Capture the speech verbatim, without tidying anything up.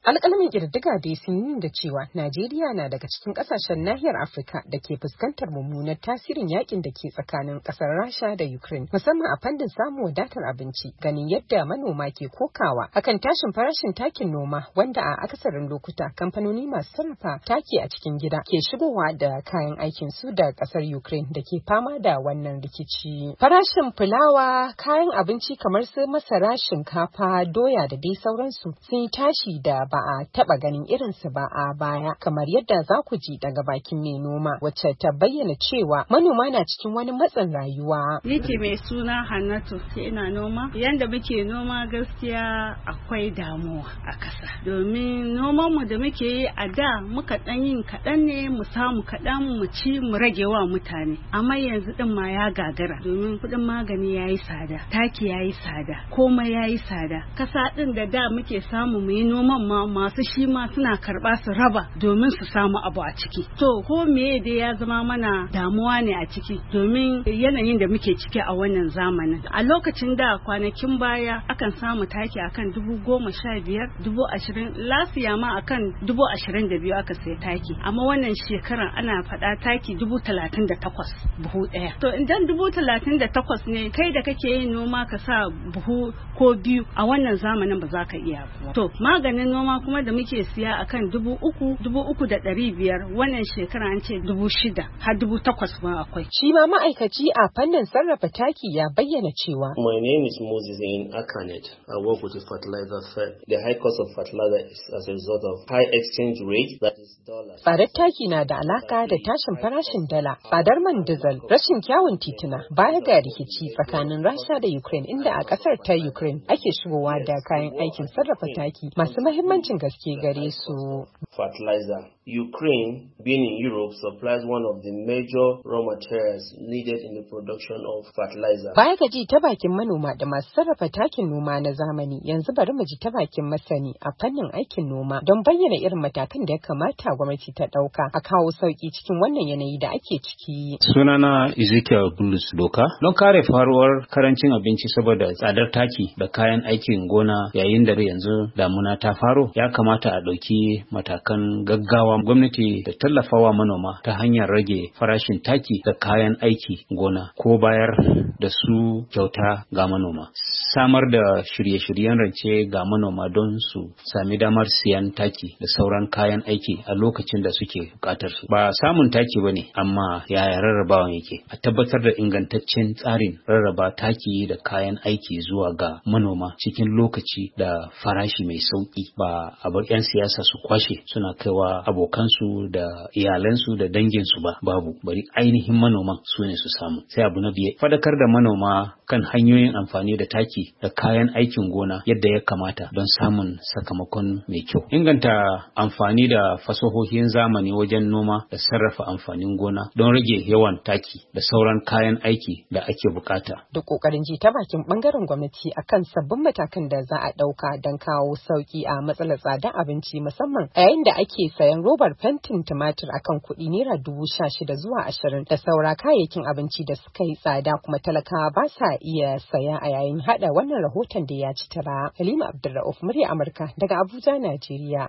Alƙalamin ƙididdiga dai sun yi da cewa Najeriya na daga cikin ƙasashen nahiyar Afirka da ke fuskantar mummunar tasirin yakin da ke tsakanin ƙasar Rasha da Ukraine, musamman a fannin samun wadatar abinci, ganin yadda manoma ke kokawa akan tashin farashin takin noma, wanda a akasarin lokuta kamfanoni masu sarrafa taki a cikin gida ke shigowa da kayan aikin su da ƙasar Ukraine da ke fama da wannan rikici. Farashin fulawa, kayan abinci kamar su masara, shinkafa, doya da dai sauransu sun yi tashi da ba a taba ganin irinsu ba a baya, kamar yadda za ku ji daga bakin mai noma wacce ta bayyana cewa manoma na cikin wani matsin rayuwa. Ni ce mai suna Hannatu, ina noma. Yanda muke noma gaskiya akwai damuwa a kasa, domin noman mu da muke yi a da muka dan yin kaɗan ne mu samu kaɗan mu ci mu rage wa mutane, amma yanzu din ma ya gagara domin kuɗin magani yayi tsada, taki yayi tsada, komai yayi tsada. Kasa din da da muke samu mu yi noman ma masu shi ma suna karba su raba domin su samu abu a ciki. To ko meye dai ya zama mana damuwa ne a ciki, domin yanayin da muke ciki a wannan zamanin. A lokacin da kwanakin baya akan samu taki akan dubu goma sha biyar, dubu ashirin, lafiya ma akan dubu ashirin da biyu aka sai taki. Amma wannan shekarar ana faɗa taki dubu talatin da takwas buhu ɗaya. To idan dubu talatin da takwas ne, kai da kake yin noma ka sa buhu ko biyu a wannan zamanin ba za ka iya ba. To maganin noma kuma da muke siya akan dubu uku, dubu uku da ɗari biyar, wannan shekara an ce dubu shida har dubu takwas ma akwai. Shi ma ma'aikaci a fannin sarrafa taki ya bayyana cewa. My name is Moses in Akanet. I work with the fertilizer fair. The high cost of fertilizer is as a result of high exchange rate, that is dollar. Tsadar taki na da alaka da tashin farashin dala, tsadar man diesel, rashin kyawun tituna, baya ga rikici tsakanin Rasha da Ukraine, inda a kasar ta Ukraine ake shigowa da kayan aikin sarrafa taki masu mahimmancin gaske gare su. Fertilizer. Ukraine, being in Europe, supplies one of the major raw materials needed in the production of fertilizer. Baya ga ji ta bakin manoma da masu sarrafa takin noma na zamani, yanzu bari mu ji ta bakin masani a fannin aikin noma don bayyana irin matakan da ya kamata gwamnati ta ɗauka a kawo sauki cikin wannan yanayi da ake ciki. Sunana Ezekiel Bulus Doka. Don kare faruwar karancin abinci saboda tsadar taki da kayan aikin gona yayin da yanzu damuna ta faro, ya kamata a ɗauki matakan gaggawa gwamnati da tallafawa manoma ta hanyar rage farashin taki da kayan aiki gona ko bayar da su kyauta ga manoma. Samar da shirye-shiryen rance ga manoma don su sami damar siyan taki da sauran kayan aiki a lokacin da suke bukatar su. Ba samun taki bane, amma yaya rarrabawan yake. A tabbatar da ingantaccen tsarin rarraba taki da kayan aiki zuwa ga manoma cikin lokaci da farashi mai sauki, ba a bar 'yan siyasa su kwashe suna kaiwa abokansu da iyalansu da danginsu ba. Babu, bari ainihin manoman su ne su samu. Sai abu na biye, fadakar da manoma kan hanyoyin amfani da taki da kayan aikin gona yadda ya kamata don samun sakamakon mai kyau. Inganta amfani da fasahohin zamani wajen noma da sarrafa amfanin gona don rage yawan taki da sauran kayan aiki da ake bukata. Da kokarin ji ta bakin bangaren gwamnati akan sabbin matakan da za a dauka don kawo sauki a matsalar tsadar abinci, musamman a yayin da ake sayan robar fentin tumatir akan kuɗi naira dubu sha shida zuwa ashirin, da saura kayayyakin abinci da suka yi tsada kuma talakawa ba sa iya saya a yayin hada wannan rahoton da ya ci tara. Halima Abdulrauf, murya Amurka daga Abuja, Najeriya.